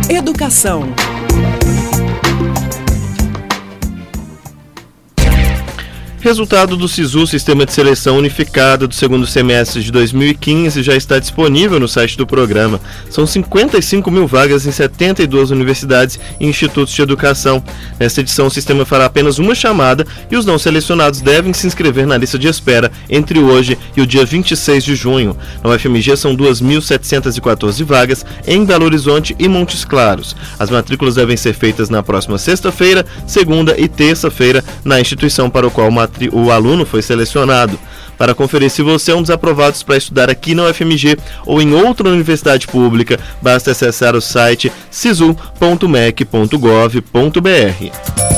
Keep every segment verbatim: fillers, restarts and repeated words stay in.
Educação. Resultado do SISU, Sistema de Seleção Unificada do segundo semestre de dois mil e quinze, já está disponível no site do programa. São cinquenta e cinco mil vagas em setenta e duas universidades e institutos de educação. Nesta edição, o sistema fará apenas uma chamada e os não selecionados devem se inscrever na lista de espera entre hoje e o dia vinte e seis de junho. Na U F M G são duas mil setecentas e quatorze vagas em Belo Horizonte e Montes Claros. As matrículas devem ser feitas na próxima sexta-feira, segunda e terça-feira na instituição para o qual o o aluno foi selecionado. Para conferir se você é um dos aprovados para estudar aqui na U F M G ou em outra universidade pública, basta acessar o site sisu ponto mec ponto gov ponto br.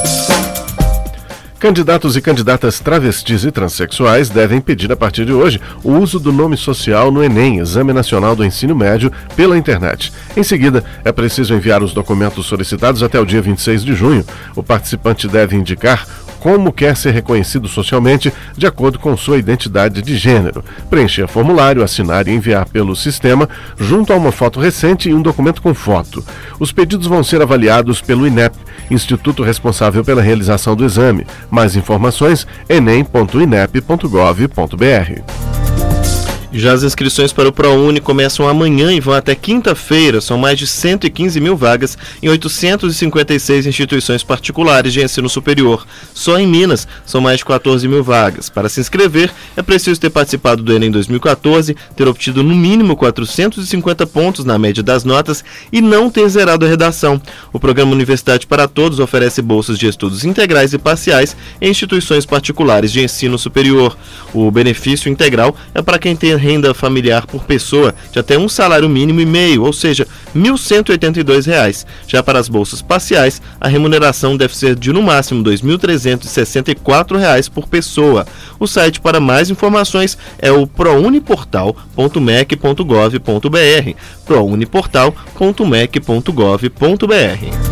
Candidatos e candidatas travestis e transexuais devem pedir a partir de hoje o uso do nome social no Enem, Exame Nacional do Ensino Médio, pela internet. Em seguida, é preciso enviar os documentos solicitados até o dia vinte e seis de junho. O participante deve indicar como quer ser reconhecido socialmente de acordo com sua identidade de gênero. Preencher formulário, assinar e enviar pelo sistema, junto a uma foto recente e um documento com foto. Os pedidos vão ser avaliados pelo INEP, instituto responsável pela realização do exame. Mais informações, enem ponto inep ponto gov ponto br. Já as inscrições para o ProUni começam amanhã e vão até quinta-feira. São mais de cento e quinze mil vagas em oitocentas e cinquenta e seis instituições particulares de ensino superior. Só em Minas são mais de quatorze mil vagas. Para se inscrever, é preciso ter participado do Enem dois mil e quatorze, ter obtido no mínimo quatrocentos e cinquenta pontos na média das notas e não ter zerado a redação. O programa Universidade para Todos oferece bolsas de estudos integrais e parciais em instituições particulares de ensino superior. O benefício integral é para quem tem renda familiar por pessoa de até um salário mínimo e meio, ou seja, mil cento e oitenta e dois reais. Já para as bolsas parciais, a remuneração deve ser de no máximo dois mil trezentos e sessenta e quatro reais por pessoa. O site para mais informações é o prouniportal ponto mec ponto gov ponto br, prouniportal ponto mec ponto gov ponto br.